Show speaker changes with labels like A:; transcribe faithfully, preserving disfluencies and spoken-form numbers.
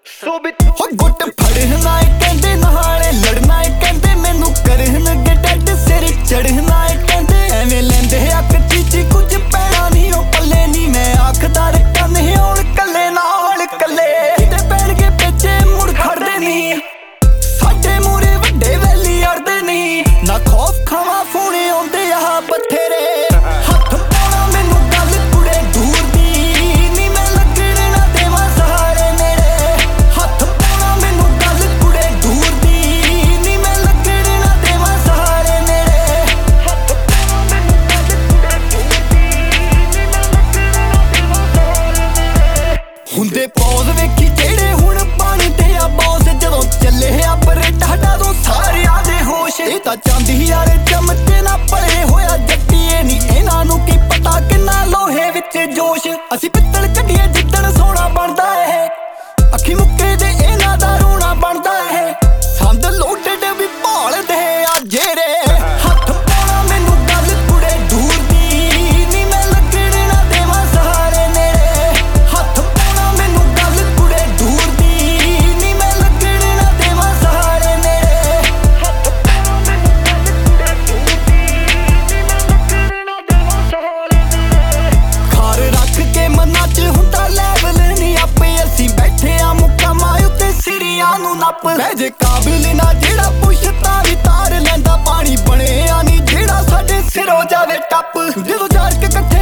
A: ਸੋ ਵੀ ਹੋ ਗੁੱਟ ਫੜਨਾ ਏ ਕਹਿੰਦੇ ਨਾਲੇ ਲੜਨਾ ਏ ਕਹਿੰਦੇ ਮੈਨੂੰ ਕਰਨਗੇ ਡੱਡ ਸਿਰ ਚੜਨਾ ਏ ਕਹਿੰਦੇ ਐਵੇਂ ਲੈਂਦੇ ਅੱਖ ਚੀਚੀ ਕੁਝ ਪੈਣਾ ਨਹੀਂ ਉਹ ਪੱਲੇ ਨਹੀਂ ਮੈਂ ਆਖਦਾ ਰੱਖਾਂ ਨਹੀਂ ਹੁਣ ਕੱਲੇ ਨਾਲ ਕੱਲੇ ਕਿਤੇ ਪੈਣਗੇ ਪਿੱਛੇ ਮੁੜ ਖੜਦੇ ਨਹੀਂ ਸਾਡੇ ਮੂਰੇ ਵੱਡੇ ਵੈਲੀ ਅੜਦੇ ਨਹੀਂ ਨਾ ਖੌਫ ਖਾਵਾ ਫੋਨੇ ਆਉਂਦੇ ਆ ਬਥੇਰੇ ਹੱਥ ਪਾਉਣਾ ਮੈਨੂੰ ਗੱਲ ਕੁੜੇ ਦੂਰ ਦੀ ਨੀ ਮੈਂ ਲੱਗਣ ਨਾ ਦੇਵਾਂ ਸਹਾਰੇ ਨੇੜੇ ਹੱਥ ਪਾਉਣਾ ਮੈਨੂੰ ਗੱਲ ਕੁੜੇ ਦੂਰ ਦੀ ਨੀ ਮੈਂ ਲੱਗਣ ਨਾ ਦੇਵਾਂ ਸਹਾਰੇ ਨੇੜੇ ਹੱਥ ਪਾਉਣਾ ਮੈਨੂੰ ਗੱਲ ਕੁੜੇ ਦੂਰ ਦੀ ਨੀ ਮੈਂ ਲੱਗਣ ਨਾ ਦੇਵਾਂ ਸਹਾਰੇ ਨੇੜੇ ਹੁੰਦੇ ਪੌਜ਼ ਵੇਖੀ ਜਿਹੜੇ ਹੁਣ ਪਾਣੀ ਤੇ ਆ ਬੌਸ ਜਦੋਂ ਚੱਲੇ ਆ ਪਰੇ ਟਾਡਾ ਤੋਂ ਸਾਰਿਆਂ ਦੇ ਹੋਸ਼ ਇਹ ਤਾਂ ਚਾਂਦੀ ਵਾਲੇ ਚਮਚੇ ਨਾ ਭਰੇ ਹੋਇਆ ਜੱਟੀਏ ਨੀ ਇਹਨਾਂ ਨੂੰ ਕੀ ਪਤਾ ਕਿੰਨਾ ਲੋਹੇ ਵਿੱਚ ਜੋਸ਼ ਅਸੀਂ ਪਿੱਤਲ ਕੱਢੀਏ ਜਿੱਦਣ ਸੋਨਾ ਬਣਦਾ ਇਹ ਅੱਖੀ ਮੁੱਕੇ ਦੇ ਇਹਨਾਂ ਦਾ ਰੋਣਾ ਬਣਦਾ ਇਹ ਸੰਦ ਲੋਟਡ ਵੀ ਭਾਲਦੇ ਆ ਜਿਹੜੇ ਹੱਥ ਪਾਉਣਾ ਮੈਨੂੰ ਗੱਲ ਕੁੜੇ ਦੂਰ ਦੀ ਨੀ ਮੈਂ ਲੱਗਣ ਨਾ ਦੇਵਾਂ ਸਹਾਰੇ ਨੇੜੇ ਹੱਥ ਪਾਉਣਾ ਮੈਨੂੰ ਗੱਲ ਕੁੜੇ ਦੂਰ ਦੀ ਨੀ ਮੈਂ ਲੱਗਣ ਨਾ ਦੇਵਾਂ ਸਹਾਰੇ ਨੇੜੇ ਹੱਥ ਪਾਉਣਾ ਮੈਨੂੰ ਗੱਲ ਕੁੜੇ ਦੂਰ ਦੀ ਨੀ ਮੈਂ ਲੱਗਣ ਨਾ ਦੇਵਾਂ ਸਹਾਰੇ ਨੇੜੇ ਖਾਰ ਰੱਖ ਕੇ ਮਨਾਂ 'ਚ ਹੁੰਦਾ ਲੈਵਲ ਨਹੀਂ ਆਪੇ ਅਸੀਂ ਬੈਠੇ ਆ ਮੁਕਾਮਾਂ ਉੱਤੇ ਸਿਰੀਆਂ ਨੂੰ ਨੱਪ ਮੈਂ ਜੇ ਕਾਬਿਲ ਨਾ ਜਿਹੜਾ ਪੁੱਛਤਾ ਵੀ ਤਾਰ ਲੈਂਦਾ ਪਾਣੀ ਬਣਿਆ ਨਹੀਂ ਜਿਹੜਾ ਸਾਡੇ ਸਿਰੋਂ ਜਾਵੇ ਟੱਪ ਜਦੋਂ ਜਾਰ ਕੇ